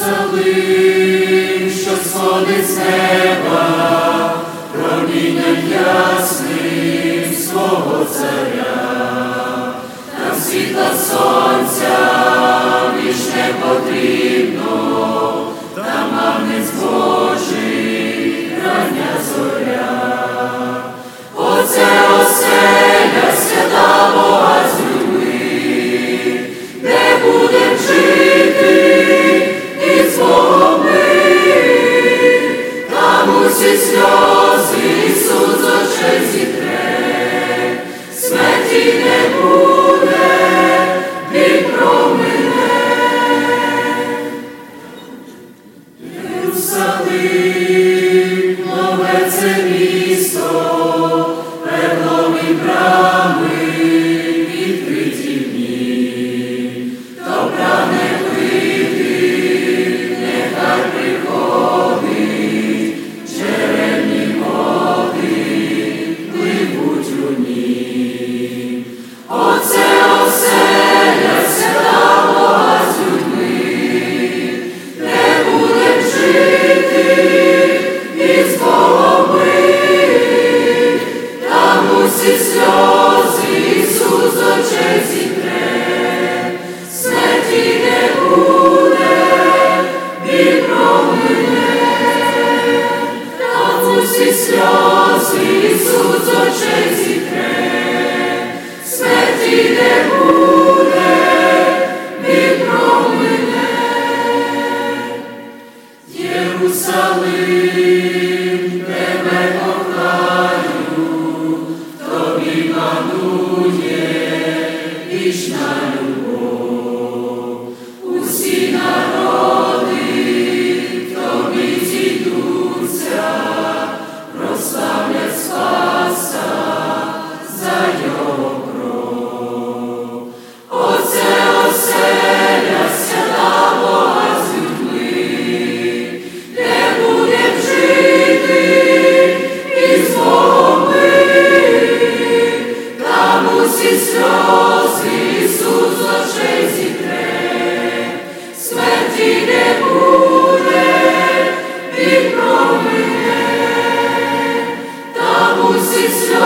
Єрусалим, що сходить з неба, промінням ясним свого царя, там світла сонця більш не потрібно, там агнець Божий, рання зоря. Оце оселя свята Бога з людьми, де будем жити і зломи, там усі сльози Ісус з очей зітре, смерті не буде, Він промине. Єрусалим, нове це місто, перлові брами відкриті в ній, то прагне пити, нехай приходить, джерельні води пливуть у ній. Оце оселя свята Бога з людьми, де будем жити і зломи, там усі сльози Ісус з очей зітре, смерті не буде, Він промине. Там усі сльози Ісус з очей зітре, смерті не буде, Він промине. Єрусалим, тебе кохаю, тобі панує вічна любов. Усі народи тобі зійдуться, прославлять Спаса за його кров. Оце оселя свята Бога з людьми, де будем жити і зломи, там усі сльози Ісус з очей зітре, смерті не буде, Він промине. Там усі сльози